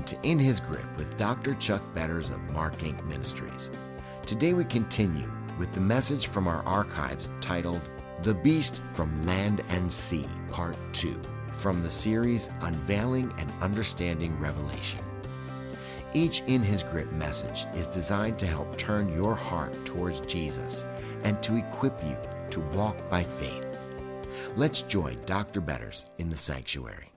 to In His Grip with Dr. Chuck Betters of Mark Inc. Ministries. Today we continue with the message from our archives titled The Beast from Land and Sea, Part 2, from the series Unveiling and Understanding Revelation. Each In His Grip message is designed to help turn your heart towards Jesus and to equip you to walk by faith. Let's join Dr. Betters in the sanctuary.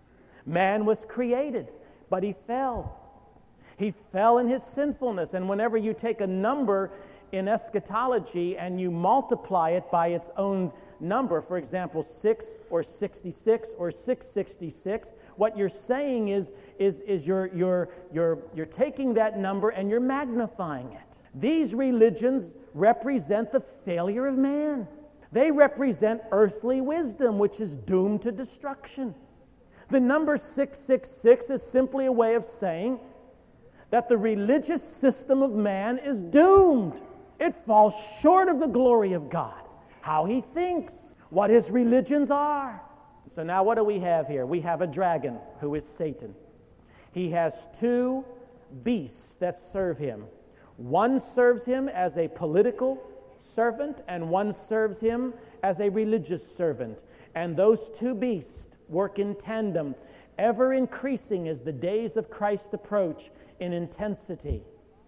Man was created, but he fell. He fell in his sinfulness, and whenever you take a number in eschatology and you multiply it by its own number, for example, 6 or 66 or 666, what you're saying is you're taking that number and you're magnifying it. These religions represent the failure of man. They represent earthly wisdom, which is doomed to destruction. The number 666 is simply a way of saying that the religious system of man is doomed. It falls short of the glory of God, how he thinks, what his religions are. So now what do we have here? We have a dragon who is Satan. He has two beasts that serve him. One serves him as a political servant, and one serves him as a religious servant. And those two beasts work in tandem, ever increasing as the days of Christ approach in intensity.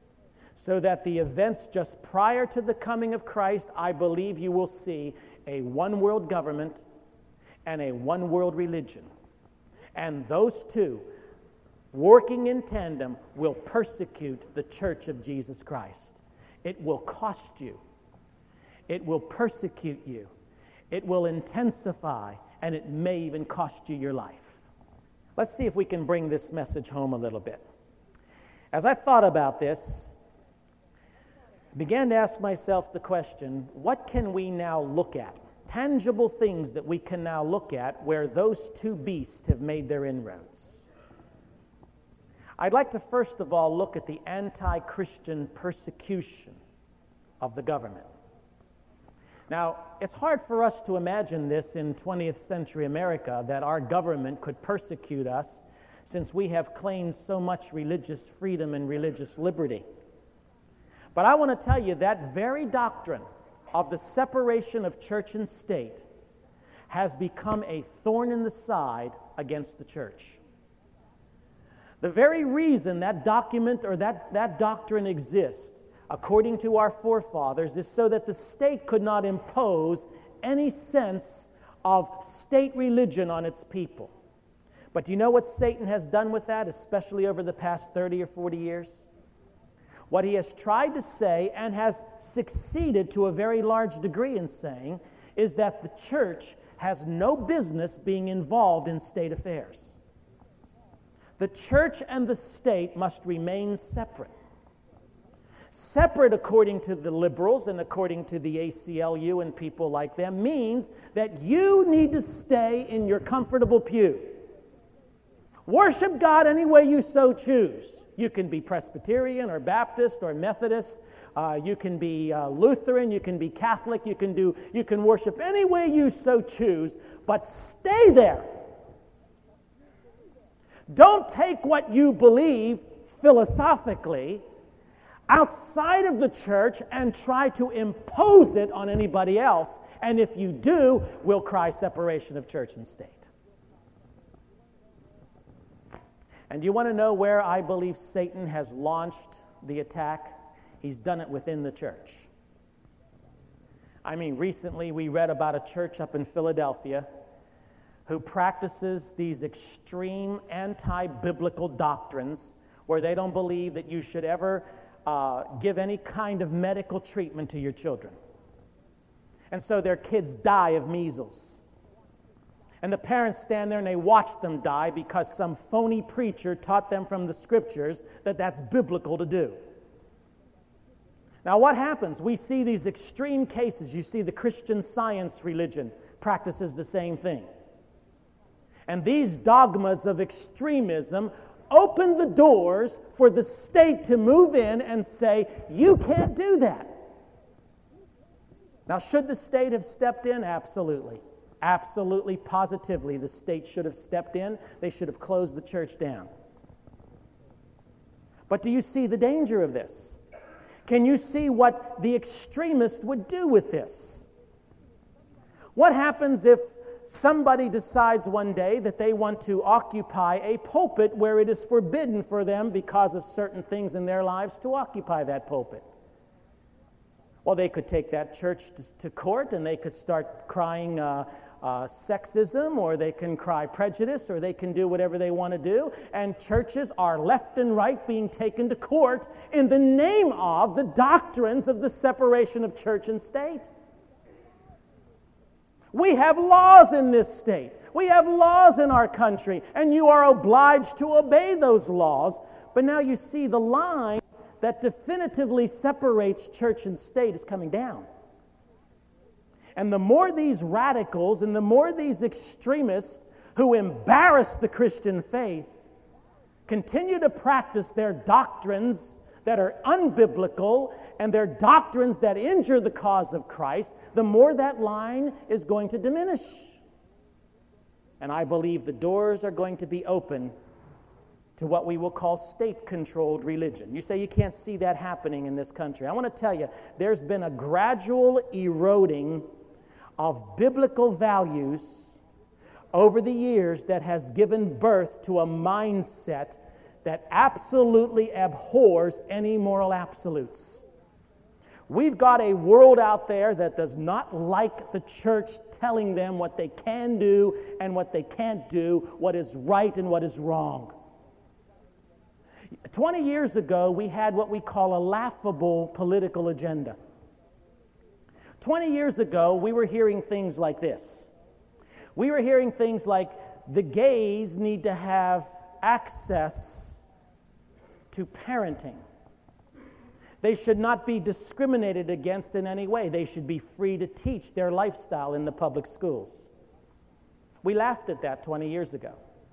So that the events just prior to the coming of Christ, I believe you will see a one-world government and a one-world religion. And those two, working in tandem, will persecute the church of Jesus Christ. It will cost you. It will persecute you. It will intensify, and it may even cost you your life. Let's see if we can bring this message home a little bit. As I thought about this, I began to ask myself the question, what can we now look at? Tangible things that we can now look at where those two beasts have made their inroads. I'd like to first of all look at the anti-Christian persecution of the government. Now, it's hard for us to imagine this in 20th century America, that our government could persecute us since we have claimed so much religious freedom and religious liberty. But I want to tell you that very doctrine of the separation of church and state has become a thorn in the side against the church. The very reason that document or that doctrine exists, according to our forefathers, is so that the state could not impose any sense of state religion on its people. But do you know what Satan has done with that, especially over the past 30 or 40 years? What he has tried to say, and has succeeded to a very large degree in saying, is that the church has no business being involved in state affairs. The church and the state must remain separate. Separate, according to the liberals and according to the ACLU and people like them, means that you need to stay in your comfortable pew. Worship God any way you so choose. You can be Presbyterian or Baptist or Methodist. You can be Lutheran. You can be Catholic. You can worship any way you so choose, but stay there. Don't take what you believe philosophically outside of the church and try to impose it on anybody else. And if you do, we'll cry separation of church and state. And you want to know where I believe Satan has launched the attack? He's done it within the church. I mean, recently we read about a church up in Philadelphia who practices these extreme anti-biblical doctrines where they don't believe that you should ever give any kind of medical treatment to your children. And so their kids die of measles. And the parents stand there and they watch them die because some phony preacher taught them from the scriptures that that's biblical to do. Now what happens? We see these extreme cases. You see the Christian Science religion practices the same thing. And these dogmas of extremism open the doors for the state to move in and say, you can't do that. Now, should the state have stepped in? Absolutely. Absolutely, positively, the state should have stepped in. They should have closed the church down. But do you see the danger of this? Can you see what the extremist would do with this? What happens if somebody decides one day that they want to occupy a pulpit where it is forbidden for them because of certain things in their lives to occupy that pulpit? Well, they could take that church to court and they could start crying sexism, or they can cry prejudice, or they can do whatever they want to do. And churches are left and right being taken to court in the name of the doctrines of the separation of church and state. We have laws in this state. We have laws in our country, and you are obliged to obey those laws. But now you see the line that definitively separates church and state is coming down. And the more these radicals and the more these extremists who embarrass the Christian faith continue to practice their doctrines that are unbiblical and their doctrines that injure the cause of Christ, the more that line is going to diminish. And I believe the doors are going to be open to what we will call state-controlled religion. You say you can't see that happening in this country. I want to tell you, there's been a gradual eroding of biblical values over the years that has given birth to a mindset that absolutely abhors any moral absolutes. We've got a world out there that does not like the church telling them what they can do and what they can't do, what is right and what is wrong. 20 years ago, we had what we call a laughable political agenda. 20 years ago, we were hearing things like this. We were hearing things like, the gays need to have access to parenting. They should not be discriminated against in any way. They should be free to teach their lifestyle in the public schools. We laughed at that 20 years ago.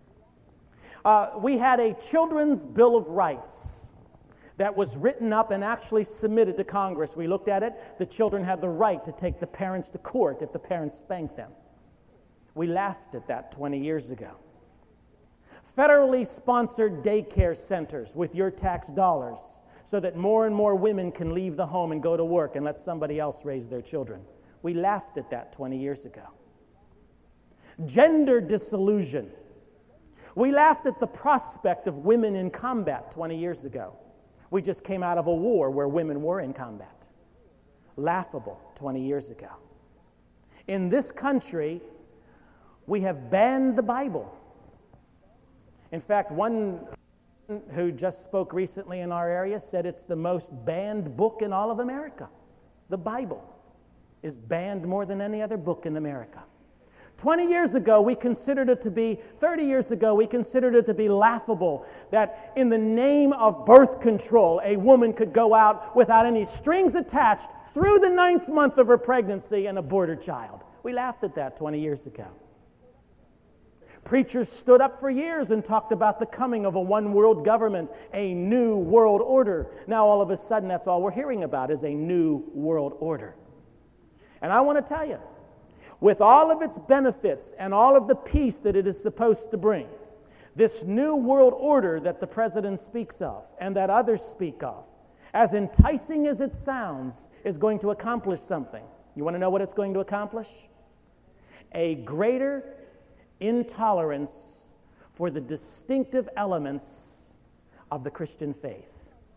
We had a Children's Bill of Rights that was written up and actually submitted to Congress. We looked at it. The children had the right to take the parents to court if the parents spanked them. We laughed at that 20 years ago. Federally sponsored daycare centers with your tax dollars so that more and more women can leave the home and go to work and let somebody else raise their children. We laughed at that 20 years ago. Gender disillusion. We laughed at the prospect of women in combat 20 years ago. We just came out of a war where women were in combat. Laughable 20 years ago. In this country, we have banned the Bible. In fact, one who just spoke recently in our area said it's the most banned book in all of America. The Bible is banned more than any other book in America. 20 years ago, we considered it to be, 30 years ago, we considered it to be laughable that in the name of birth control, a woman could go out without any strings attached through the 9th month of her pregnancy and abort her child. We laughed at that 20 years ago. Preachers stood up for years and talked about the coming of a one-world government, a new world order. Now, all of a sudden, that's all we're hearing about is a new world order. And I want to tell you, with all of its benefits and all of the peace that it is supposed to bring, this new world order that the president speaks of and that others speak of, as enticing as it sounds, is going to accomplish something. You want to know what it's going to accomplish? A greater intolerance for the distinctive elements of the Christian faith.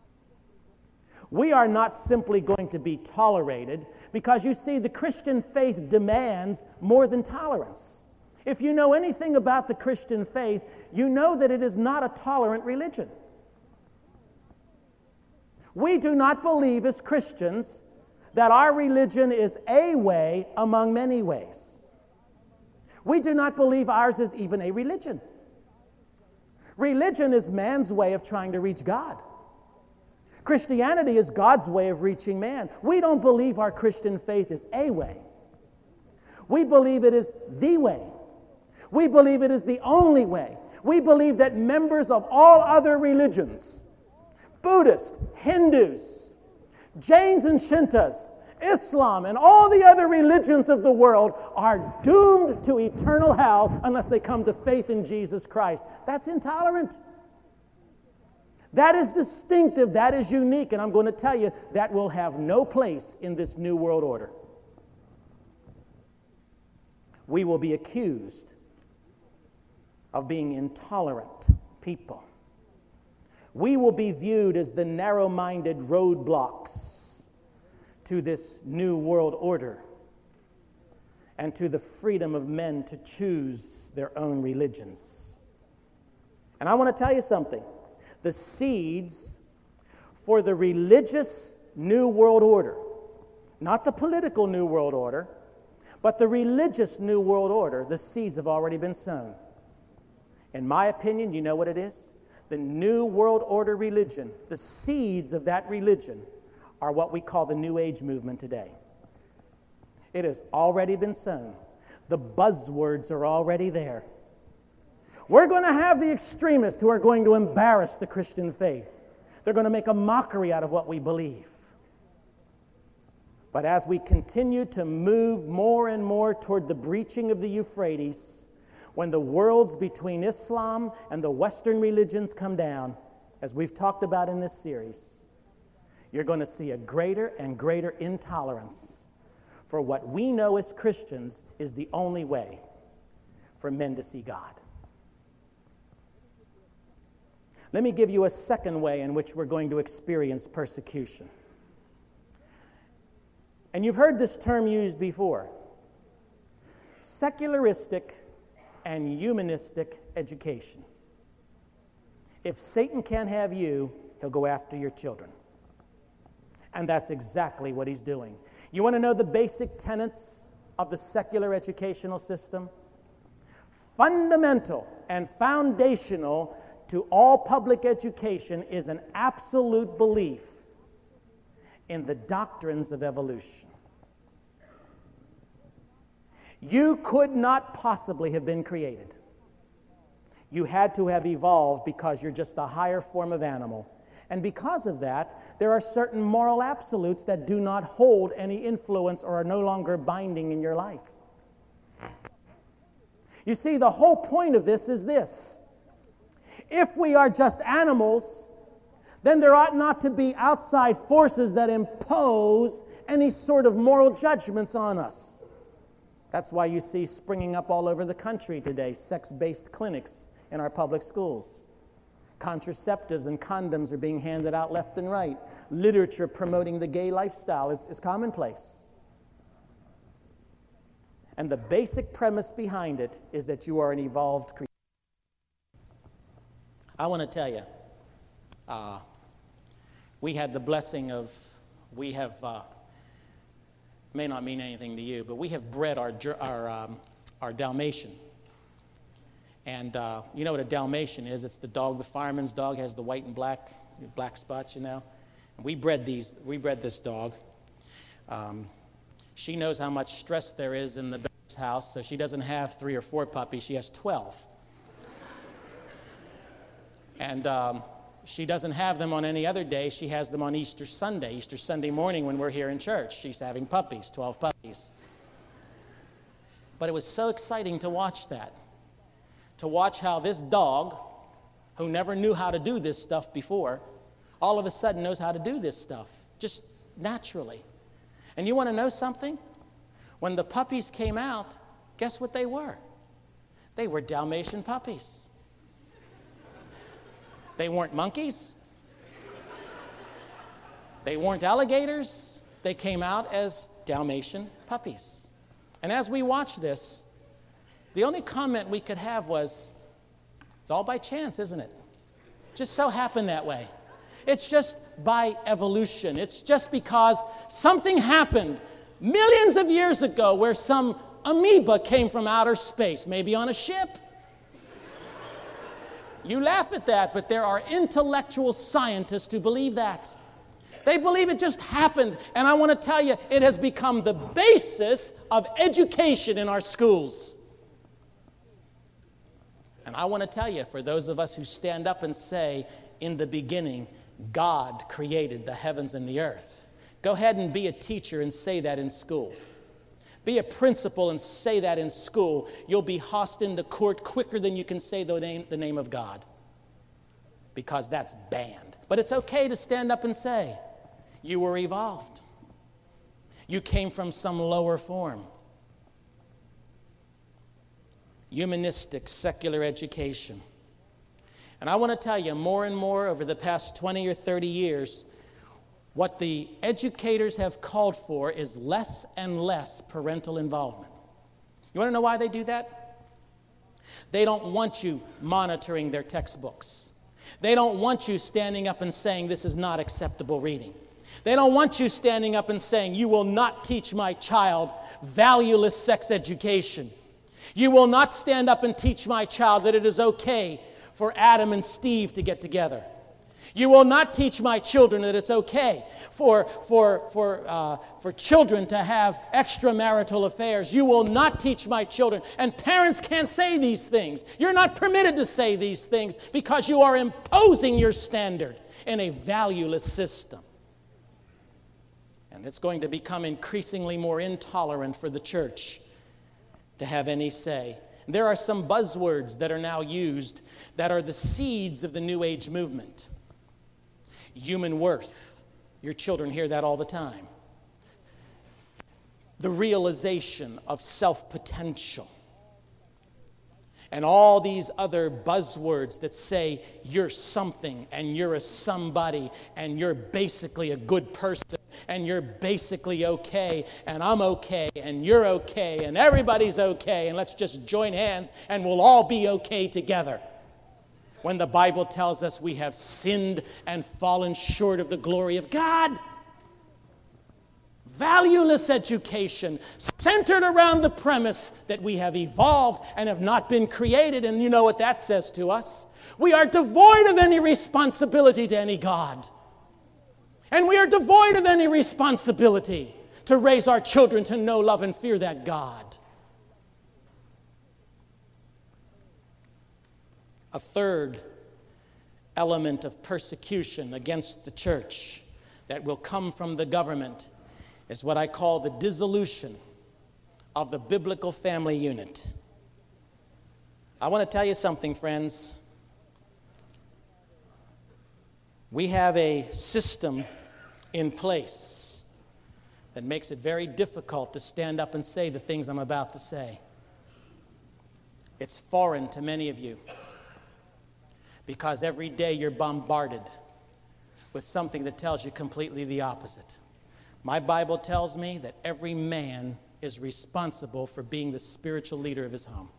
We are not simply going to be tolerated because, you see, the Christian faith demands more than tolerance. If you know anything about the Christian faith, you know that it is not a tolerant religion. We do not believe as Christians that our religion is a way among many ways. We do not believe ours is even a religion. Religion is man's way of trying to reach God. Christianity is God's way of reaching man. We don't believe our Christian faith is a way. We believe it is the way. We believe it is the only way. We believe that members of all other religions, Buddhists, Hindus, Jains and Shintas, Islam, and all the other religions of the world are doomed to eternal hell unless they come to faith in Jesus Christ. That's intolerant. That is distinctive, that is unique, and I'm going to tell you that will have no place in this new world order. We will be accused of being intolerant people. We will be viewed as the narrow-minded roadblocks to this new world order and to the freedom of men to choose their own religions. And I want to tell you something. The seeds for the religious new world order, not the political new world order, but the religious new world order, the seeds have already been sown. In my opinion, you know what it is? The new world order religion, the seeds of that religion are what we call the New Age movement today. It has already been sown. The buzzwords are already there. We're going to have the extremists who are going to embarrass the Christian faith. They're going to make a mockery out of what we believe. But as we continue to move more and more toward the breaching of the Euphrates, when the worlds between Islam and the Western religions come down, as we've talked about in this series, you're going to see a greater and greater intolerance for what we know as Christians is the only way for men to see God. Let me give you a second way in which we're going to experience persecution. And you've heard this term used before. Secularistic and humanistic education. If Satan can't have you, he'll go after your children. And that's exactly what he's doing. You want to know the basic tenets of the secular educational system? Fundamental and foundational to all public education is an absolute belief in the doctrines of evolution. You could not possibly have been created. You had to have evolved because you're just a higher form of animal. And because of that, there are certain moral absolutes that do not hold any influence or are no longer binding in your life. You see, the whole point of this is this. If we are just animals, then there ought not to be outside forces that impose any sort of moral judgments on us. That's why you see springing up all over the country today sex-based clinics in our public schools. Contraceptives and condoms are being handed out left and right. Literature promoting the gay lifestyle is commonplace. And the basic premise behind it is that you are an evolved creature. I want to tell you, we had the blessing of, may not mean anything to you, but we have bred our Dalmatian. And you know what a Dalmatian is? It's the dog, the fireman's dog, has the white and black spots, you know. And we bred this dog. She knows how much stress there is in the house, so she doesn't have 3 or 4 puppies, she has 12. And she doesn't have them on any other day. She has them on Easter Sunday morning when we're here in church. She's having puppies, 12 puppies. But it was so exciting to watch that. To watch how this dog, who never knew how to do this stuff before, all of a sudden knows how to do this stuff, just naturally. And you want to know something? When the puppies came out, guess what they were? They were Dalmatian puppies. They weren't monkeys. They weren't alligators. They came out as Dalmatian puppies. And as we watch this, the only comment we could have was, it's all by chance, isn't it? Just so happened that way. It's just by evolution. It's just because something happened millions of years ago where some amoeba came from outer space, maybe on a ship. You laugh at that, but there are intellectual scientists who believe that. They believe it just happened, and I want to tell you, it has become the basis of education in our schools. And I want to tell you, for those of us who stand up and say, in the beginning, God created the heavens and the earth. Go ahead and be a teacher and say that in school. Be a principal and say that in school. You'll be hossed into court quicker than you can say the name of God. because that's banned. But it's okay to stand up and say, you were evolved. You came from some lower form. Humanistic, secular education. And I want to tell you, more and more over the past 20 or 30 years, what the educators have called for is less and less parental involvement. You want to know why they do that? They don't want you monitoring their textbooks. They don't want you standing up and saying, this is not acceptable reading. They don't want you standing up and saying, you will not teach my child valueless sex education. You will not stand up and teach my child that it is okay for Adam and Steve to get together. You will not teach my children that it's okay for children to have extramarital affairs. You will not teach my children. And parents can't say these things. You're not permitted to say these things because you are imposing your standard in a valueless system. And it's going to become increasingly more intolerant for the church to have any say. There are some buzzwords that are now used that are the seeds of the New Age movement. Human worth. Your children hear that all the time. The realization of self-potential. And all these other buzzwords that say you're something and you're a somebody and you're basically a good person and you're basically okay and I'm okay and you're okay and everybody's okay and let's just join hands and we'll all be okay together. When the Bible tells us we have sinned and fallen short of the glory of God. Valueless education centered around the premise that we have evolved and have not been created. And you know what that says to us? We are devoid of any responsibility to any God. And we are devoid of any responsibility to raise our children to know, love, and fear that God. A third element of persecution against the church that will come from the government is what I call the dissolution of the biblical family unit. I want to tell you something, friends. We have a system in place that makes it very difficult to stand up and say the things I'm about to say. It's foreign to many of you because every day you're bombarded with something that tells you completely the opposite. My Bible tells me that every man is responsible for being the spiritual leader of his home.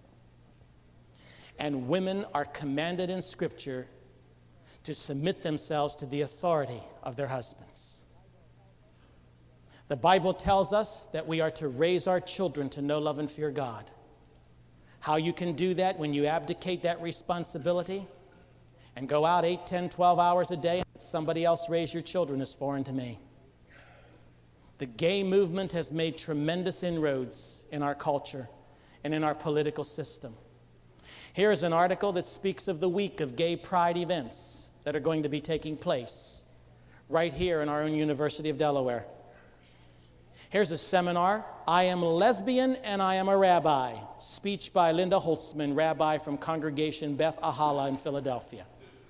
And women are commanded in Scripture to submit themselves to the authority of their husbands. The Bible tells us that we are to raise our children to know, love, and fear God. How you can do that when you abdicate that responsibility and go out 8, 10, 12 hours a day and let somebody else raise your children is foreign to me. The gay movement has made tremendous inroads in our culture and in our political system. Here is an article that speaks of the week of gay pride events that are going to be taking place right here in our own University of Delaware. Here's a seminar, I Am a Lesbian and I Am a Rabbi, speech by Linda Holtzman, rabbi from Congregation Beth Ahala in Philadelphia.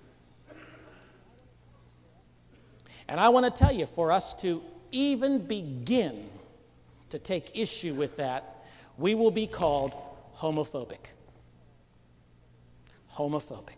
And I want to tell you, for us to even begin to take issue with that, we will be called homophobic. Homophobic.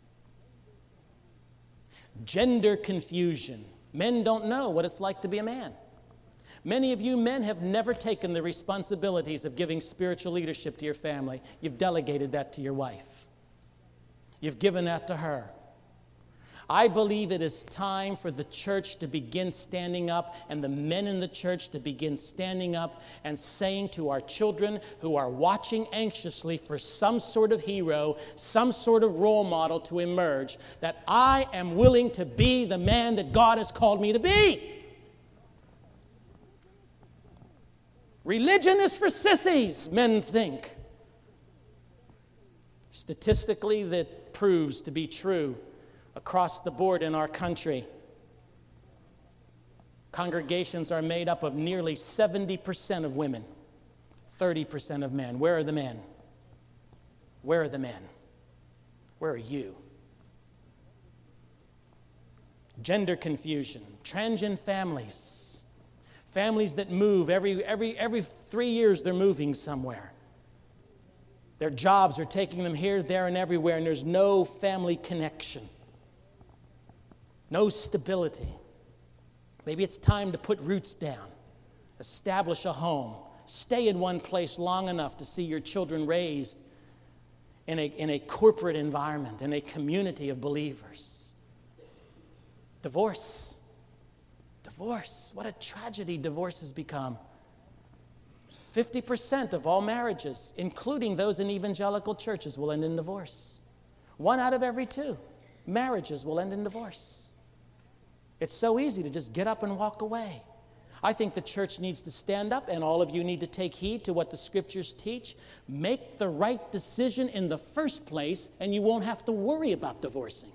Gender confusion. Men don't know what it's like to be a man. Many of you men have never taken the responsibilities of giving spiritual leadership to your family. You've delegated that to your wife. You've given that to her. I believe it is time for the church to begin standing up and the men in the church to begin standing up and saying to our children who are watching anxiously for some sort of hero, some sort of role model to emerge, that I am willing to be the man that God has called me to be. Religion is for sissies, men think. Statistically, that proves to be true. Across the board in our country, congregations are made up of nearly 70% of women, 30% of men. Where are the men? Where are the men? Where are you? gender confusion, transient families, families that move every 3 years they're moving somewhere. Their jobs are taking them here, there, and everywhere, and there's no family connection, no stability. Maybe it's time to put roots down, establish a home, stay in one place long enough to see your children raised in a corporate environment, in a community of believers. Divorce. What a tragedy divorce has become. 50% of all marriages, including those in evangelical churches, will end in divorce. 1 out of every 2 marriages will end in divorce. It's so easy to just get up and walk away. I think the church needs to stand up, and all of you need to take heed to what the Scriptures teach. Make the right decision in the first place, and you won't have to worry about divorcing.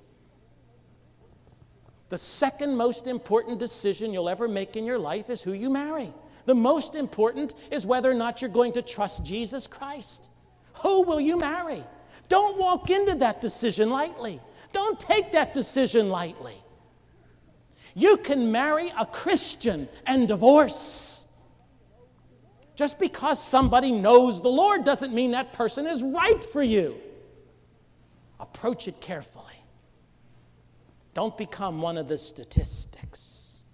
The second most important decision you'll ever make in your life is who you marry. The most important is whether or not you're going to trust Jesus Christ. Who will you marry? Don't walk into that decision lightly. Don't take that decision lightly. You can marry a Christian and divorce. Just because somebody knows the Lord doesn't mean that person is right for you. Approach it carefully. Don't become one of the statistics.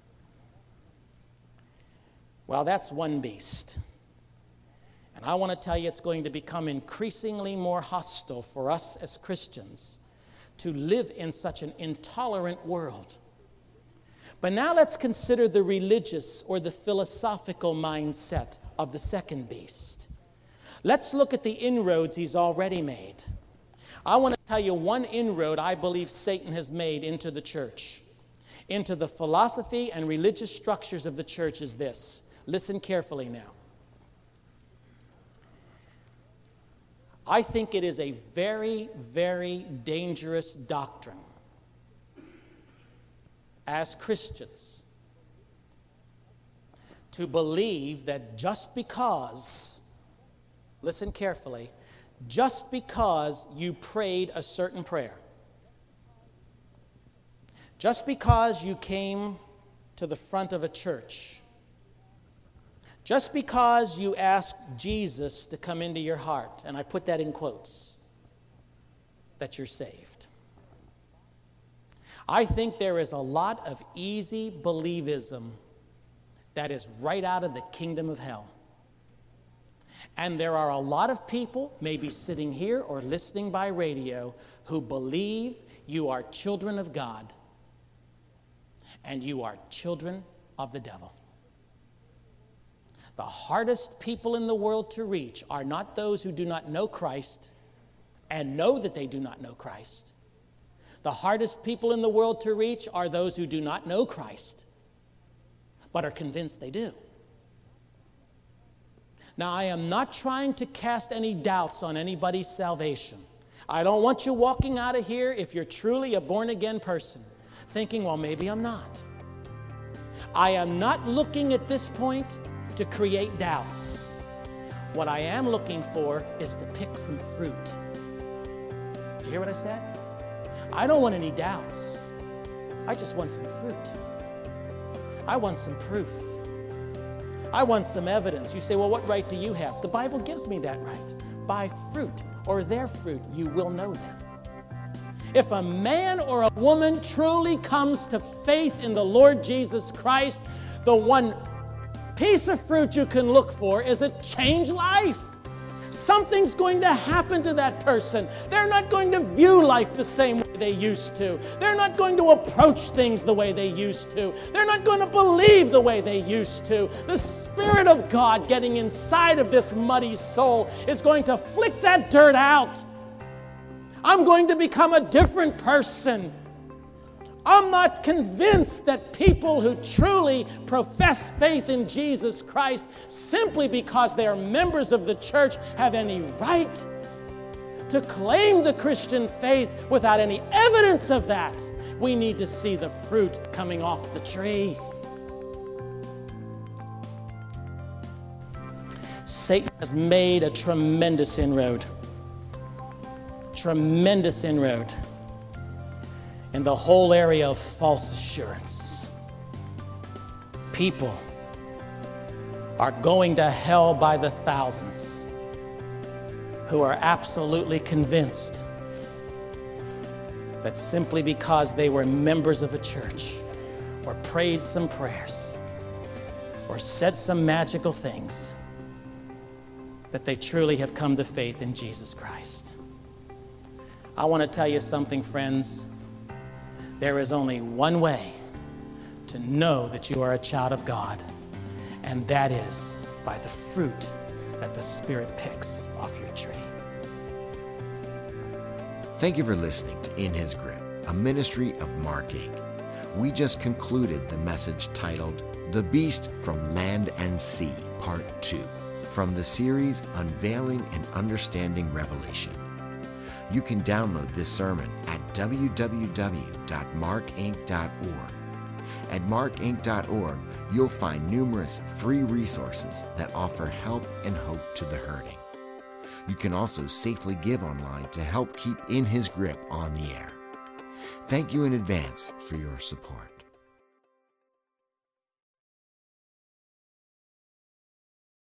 Well, that's one beast. And I want to tell you it's going to become increasingly more hostile for us as Christians to live in such an intolerant world. But now let's consider the religious or the philosophical mindset of the second beast. Let's look at the inroads he's already made. I want to tell you one inroad I believe Satan has made into the church, into the philosophy and religious structures of the church is this. Listen carefully now. I think it is a very, very dangerous doctrine as Christians to believe that just because, listen carefully, just because you prayed a certain prayer, just because you came to the front of a church, just because you asked Jesus to come into your heart, and I put that in quotes, that you're saved. I think there is a lot of easy believism that is right out of the kingdom of hell. And there are a lot of people, maybe sitting here or listening by radio, who believe you are children of God and you are children of the devil. The hardest people in the world to reach are not those who do not know Christ and know that they do not know Christ. The hardest people in the world to reach are those who do not know Christ, but are convinced they do. Now, I am not trying to cast any doubts on anybody's salvation. I don't want you walking out of here, if you're truly a born-again person, thinking, well, maybe I'm not. I am not looking at this point to create doubts. What I am looking for is to pick some fruit. Did you hear what I said? I don't want any doubts. I just want some fruit. I want some proof. I want some evidence. You say, well, what right do you have? The Bible gives me that right. By fruit or their fruit, you will know them. If a man or a woman truly comes to faith in the Lord Jesus Christ, the one piece of fruit you can look for is a changed life. Something's going to happen to that person. They're not going to view life the same way they used to. They're not going to approach things the way they used to. They're not going to believe the way they used to. The Spirit of God getting inside of this muddy soul is going to flick that dirt out. I'm going to become a different person. I'm not convinced that people who truly profess faith in Jesus Christ simply because they are members of the church have any right to claim the Christian faith without any evidence of that. We need to see the fruit coming off the tree. Satan has made a tremendous inroad. Tremendous inroad in the whole area of false assurance. People are going to hell by the thousands who are absolutely convinced that simply because they were members of a church or prayed some prayers or said some magical things, that they truly have come to faith in Jesus Christ. I want to tell you something, friends. There is only one way to know that you are a child of God, and that is by the fruit that the Spirit picks off your tree. Thank you for listening to In His Grip, a ministry of Mark Inc. We just concluded the message titled The Beast from Land and Sea, Part 2, from the series Unveiling and Understanding Revelation. You can download this sermon at www.markinc.org. At markinc.org, you'll find numerous free resources that offer help and hope to the hurting. You can also safely give online to help keep In His Grip on the air. Thank you in advance for your support.